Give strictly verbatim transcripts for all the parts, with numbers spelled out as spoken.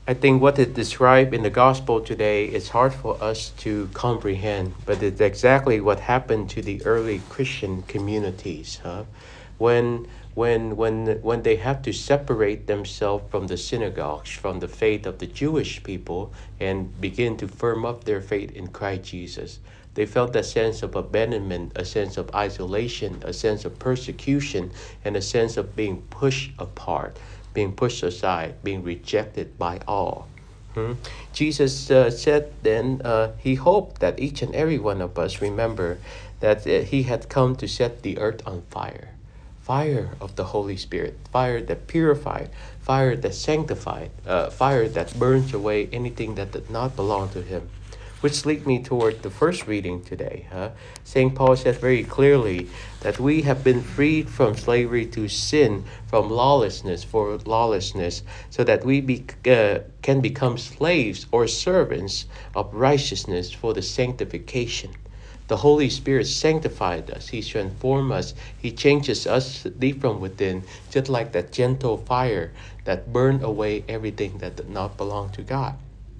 I think what is described in the gospel today is hard for us to comprehend, but it's exactly what happened to the early Christian communities, huh? When when when when they have to separate themselves from the synagogues, from the faith of the Jewish people, and begin to firm up their faith in Christ Jesus. They felt a sense of abandonment, a sense of isolation, a sense of persecution, and a sense of being pushed apart, being pushed aside, being rejected by all. Hmm? Jesus uh, said then uh, he hoped that each and every one of us remember that uh, he had come to set the earth on fire. Fire of the Holy Spirit, fire that purified, fire that sanctified, uh, fire that burns away anything that did not belong to him. Which lead me toward the first reading today. Huh? Saint Paul said very clearly that we have been freed from slavery to sin, from lawlessness for lawlessness, so that we be, uh, can become slaves or servants of righteousness for the sanctification. The Holy Spirit sanctified us. He transforms us. He changes us deep from within, just like that gentle fire that burned away everything that did not belong to God.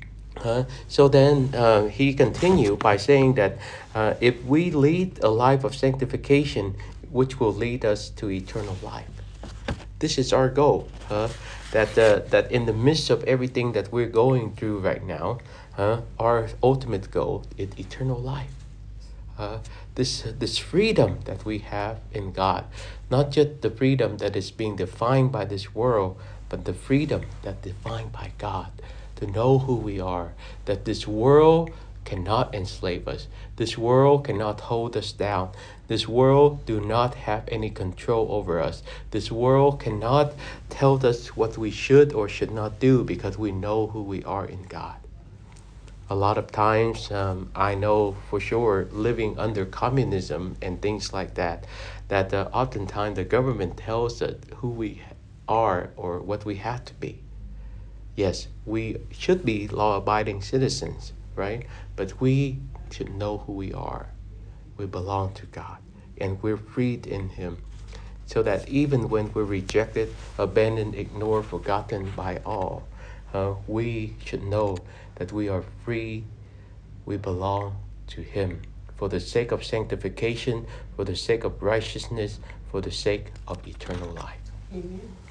Uh, so then uh, he continued by saying that uh, if we lead a life of sanctification, which will lead us to eternal life. This is our goal, uh, that, uh, that in the midst of everything that we're going through right now, uh, our ultimate goal is eternal life. Uh, this this freedom that we have in God, not just the freedom that is being defined by this world, but the freedom that is defined by God, to know who we are, that this world cannot enslave us. This world cannot hold us down. This world do not have any control over us. This world cannot tell us what we should or should not do because we know who we are in God. A lot of times, um, I know for sure, living under communism and things like that, that uh, oftentimes the government tells us who we are or what we have to be. Yes, we should be law-abiding citizens, right? But we should know who we are. We belong to God, and we're freed in Him. So that even when we're rejected, abandoned, ignored, forgotten by all, uh, we should know that we are free, we belong to Him. For the sake of sanctification, for the sake of righteousness, for the sake of eternal life. Amen.